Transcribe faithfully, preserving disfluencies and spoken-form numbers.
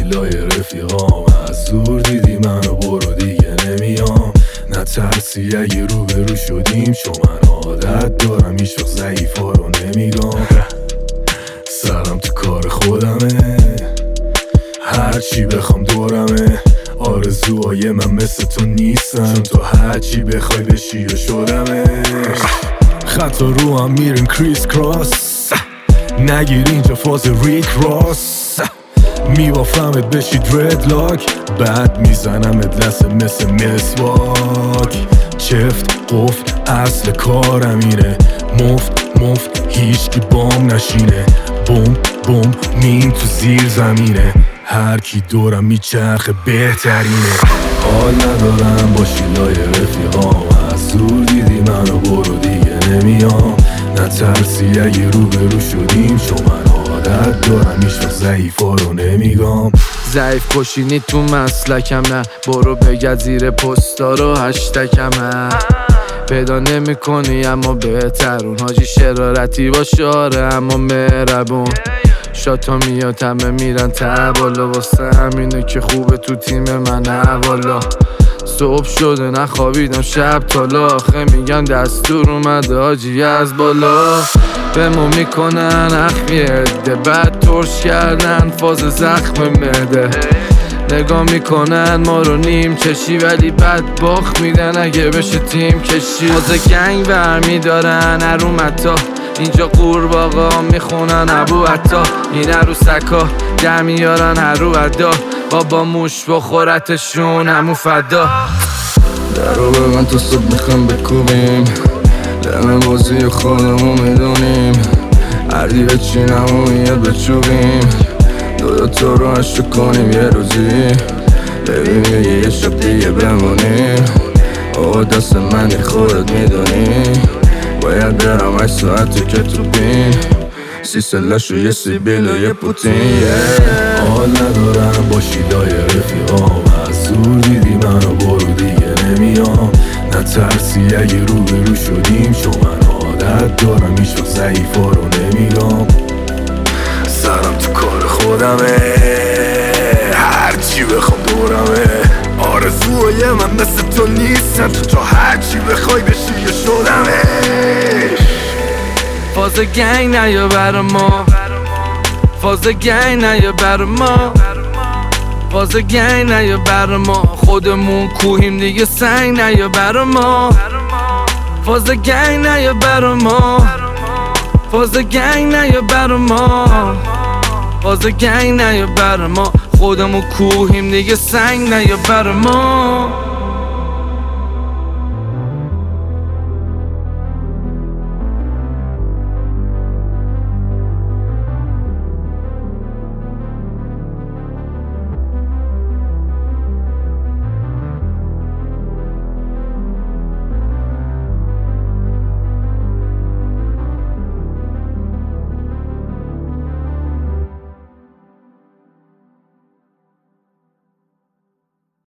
شیلای رفیقام از دور دیدی منو برو دیگه نمیام. نترسی اگه رو به رو شدیم، چون من عادت دارم هیچ وقت ضعیفا رو نمیگم. سرم تو کار خودمه، هرچی بخوام دورمه. آرزوهای من مثل تو نیستن، چون تو هرچی بخوای بشی و شدمش. خطا رو هم میرن کریس کراس، نگیر اینجا فاز ریک راس. میبافمت بشی درد لاک، بعد میزنمت لسه مثل مسواک. چفت قفت اصل کارم اینه، مفت مفت هیچ کی بام نشینه. بوم بوم مین تو زیر زمینه، هر کی دورم میچرخه بهترینه. حال ندارم با شیلای رفیقام، از دور دیدی منو برو دیگه نمیام. نترسی اگه رو به رو شدیم، چون من عادت دارم هیچ وقت ضعیفا رو نمیگم. ضعیف کشینی تو مسلکم نه، برو بگرد زیر پستا رو هشتکم نه. پیدا نمی کنی اما بهترون، حاجی شرارتی با شاره اما مهربون. شاتا میاد همه میرن ته بالا، واسه همینه که خوبه تو تیم من اوالا. صبح شده نخوابیدم شب تالا، آخه میگن دستور اومده حاجی از بالا. بمو میکنن اخمی عده، بعد ترش کردن فاز زخم معده. نگاه میکنن ما رو نیم چشی، ولی بعد باخت میدن اگه بشه تیم کشی. فاز گنگ برمیدارن ارومتا، اینجا قورباغا میخونن ابو عطا. این عروسکا در میارن هر رو ادا، بابا موش بخورتشون همو فدا. درو به من تو صبح میخوام بکوبیم، لمه بازی خودمو میدونیم. هردی بچینم و میاد بچوبیم، دو دو تو رو عشق کنیم یه روزی. ببینیم یه شب دیگه بمونیم، آقا دست منی خودت میدونی. باید برم هشت ساعتی که تو بین، سی سلش و یه سیبیل و یه پوتین. حال ندارم با شیلای رفیقام، از دور دیدی منو برو دیگه نمیام. نترسی اگه رو به رو شدیم، چون من عادت دارم هیچ وقت ضعیفا رو نمیگم. سرم تو کار خودمه، هرچی بخوام دورمه. آرزوهای من مثل تو نیستن، تو تا هرچی بخوای بشی یه شدمش. فاز گنگ نیا بر ما، فاز گنگ نیا بر ما، فاز گنگ نیا بر ما. خودمون کوهیم دیگه سنگ نیا بر ما. فاز گنگ نیا بر ما، فاز گنگ نیا بر ما، فاز گنگ نیا بر ما. خودمون کوهیم دیگه سنگ نیا بر ما.